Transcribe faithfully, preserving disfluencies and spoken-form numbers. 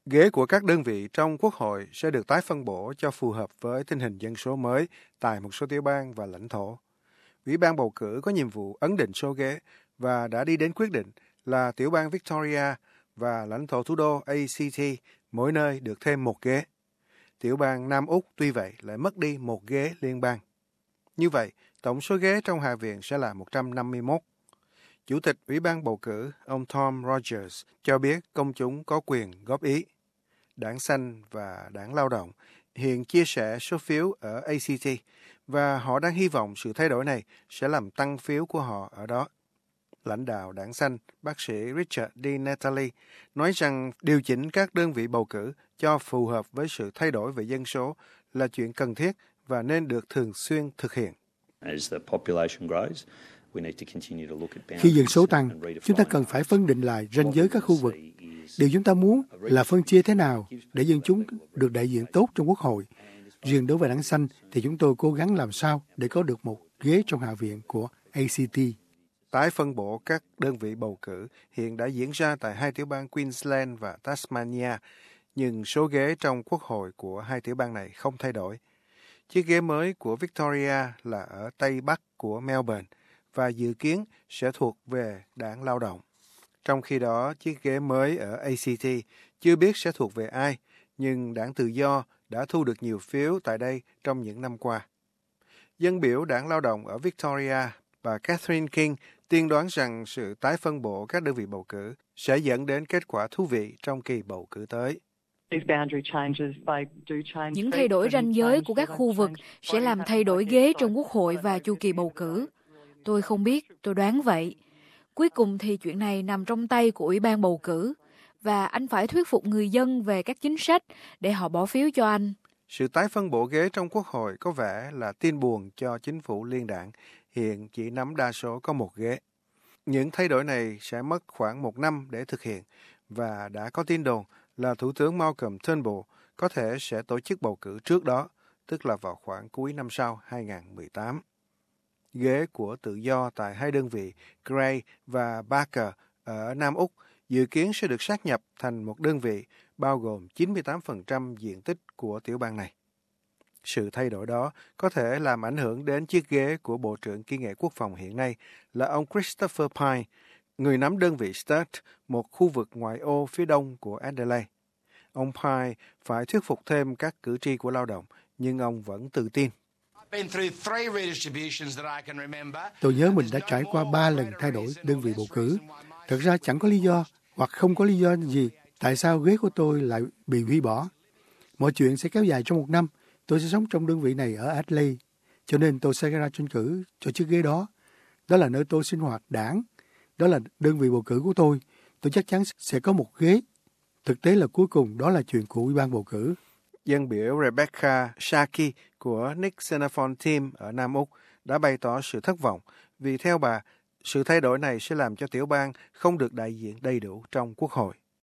Ghế của các đơn vị trong Quốc hội sẽ được tái phân bổ cho phù hợp với tình hình dân số mới tại một số tiểu bang và lãnh thổ. Ủy ban bầu cử có nhiệm vụ ấn định số ghế và đã đi đến quyết định là tiểu bang Victoria và lãnh thổ thủ đô a xê tê mỗi nơi được thêm một ghế. Tiểu bang Nam Úc tuy vậy lại mất đi một ghế liên bang. Như vậy, tổng số ghế trong Hạ viện sẽ là một trăm năm mươi mốt. Chủ tịch Ủy ban bầu cử, ông Tom Rogers, cho biết công chúng có quyền góp ý. Đảng Xanh và Đảng Lao động hiện chia sẻ số phiếu ở a xê tê và họ đang hy vọng sự thay đổi này sẽ làm tăng phiếu của họ ở đó. Lãnh đạo Đảng Xanh, bác sĩ Richard D. Natalie, nói rằng điều chỉnh các đơn vị bầu cử cho phù hợp với sự thay đổi về dân số là chuyện cần thiết và nên được thường xuyên thực hiện. Khi dân số tăng, chúng ta cần phải phân định lại ranh giới các khu vực. Điều chúng ta muốn là phân chia thế nào để dân chúng được đại diện tốt trong Quốc hội. Riêng đối với Đảng Xanh thì chúng tôi cố gắng làm sao để có được một ghế trong Hạ viện của a xê tê. Tái phân bổ các đơn vị bầu cử hiện đã diễn ra tại hai tiểu bang Queensland và Tasmania, nhưng số ghế trong Quốc hội của hai tiểu bang này không thay đổi. Chiếc ghế mới của Victoria là ở Tây Bắc của Melbourne và dự kiến sẽ thuộc về Đảng Lao động. Trong khi đó, chiếc ghế mới ở a xê tê chưa biết sẽ thuộc về ai, nhưng Đảng Tự do đã thu được nhiều phiếu tại đây trong những năm qua. Dân biểu Đảng Lao động ở Victoria, bà Catherine King, tiên đoán rằng sự tái phân bổ các đơn vị bầu cử sẽ dẫn đến kết quả thú vị trong kỳ bầu cử tới. Những thay đổi ranh giới của các khu vực sẽ làm thay đổi ghế trong Quốc hội và chu kỳ bầu cử. Tôi không biết, tôi đoán vậy. Cuối cùng thì chuyện này nằm trong tay của Ủy ban bầu cử, và anh phải thuyết phục người dân về các chính sách để họ bỏ phiếu cho anh. Sự tái phân bổ ghế trong Quốc hội có vẻ là tin buồn cho chính phủ liên đảng, hiện chỉ nắm đa số có một ghế. Những thay đổi này sẽ mất khoảng một năm để thực hiện, và đã có tin đồn là Thủ tướng Malcolm Turnbull có thể sẽ tổ chức bầu cử trước đó, tức là vào khoảng cuối năm sau hai không một tám. Ghế của tự do tại hai đơn vị Gray và Barker ở Nam Úc dự kiến sẽ được sáp nhập thành một đơn vị bao gồm chín mươi tám phần trăm diện tích của tiểu bang này. Sự thay đổi đó có thể làm ảnh hưởng đến chiếc ghế của Bộ trưởng Kỹ nghệ Quốc phòng hiện nay là ông Christopher Pyne, người nắm đơn vị Sturt, một khu vực ngoại ô phía đông của Adelaide. Ông Pyne phải thuyết phục thêm các cử tri của Lao động, nhưng ông vẫn tự tin. Tôi nhớ mình đã trải qua ba lần thay đổi đơn vị bầu cử. Thật ra chẳng có lý do hoặc không có lý do gì tại sao ghế của tôi lại bị hủy bỏ. Mọi chuyện sẽ kéo dài trong một năm. Tôi sẽ sống trong đơn vị này ở Adelaide, cho nên tôi sẽ ra tranh cử cho chiếc ghế đó. Đó là nơi tôi sinh hoạt đảng. Đó là đơn vị bầu cử của tôi. Tôi chắc chắn sẽ có một ghế. Thực tế là cuối cùng đó là chuyện của Ủy ban bầu cử. Dân biểu Rebecca Sharkey của Nick Xenophon Team ở Nam Úc đã bày tỏ sự thất vọng vì theo bà, sự thay đổi này sẽ làm cho tiểu bang không được đại diện đầy đủ trong Quốc hội.